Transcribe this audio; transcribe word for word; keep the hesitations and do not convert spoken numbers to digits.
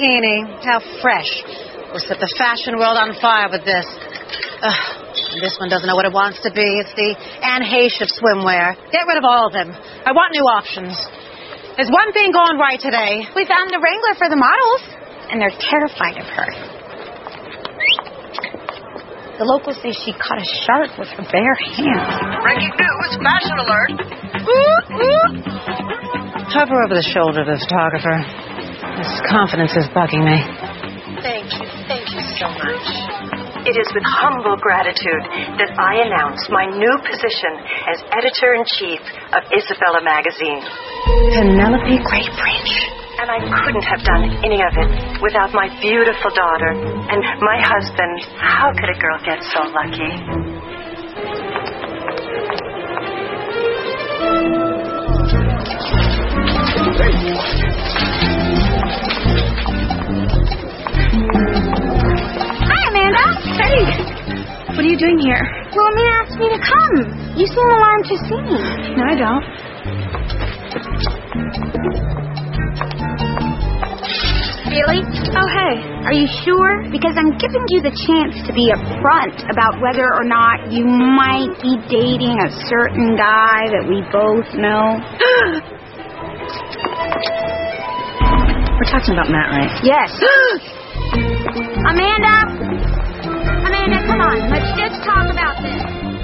bikini. How fresh. We'll set the fashion world on fire with this. Ugh, this one doesn't know what it wants to be. It's the Anne Heche of swimwear. Get rid of all of them. I want new options. There's one thing going right today. We found a wrangler for the models, and they're terrified of her. The locals say she caught a shark with her bare hands. Breaking news, fashion alert. Ooh, ooh. Hover over the shoulder of the photographer. His confidence is bugging me. Thank you, thank you so much. It is with humble gratitude that I announce my new position as editor-in-chief of Isabella magazine. Penelope Greatbridge. And I couldn't have done any of it without my beautiful daughter and my husband. How could a girl get so lucky? Hi, Amanda. Hey. What are you doing here? Well, Amanda asked me to come. You seem alarmed to see me. No, I don't. Really? Oh, hey. Are you sure? Because I'm giving you the chance to be upfront about whether or not you might be dating a certain guy that we both know. We're talking about Matt, right? Yes. Amanda! Amanda, come on. Let's just talk about this.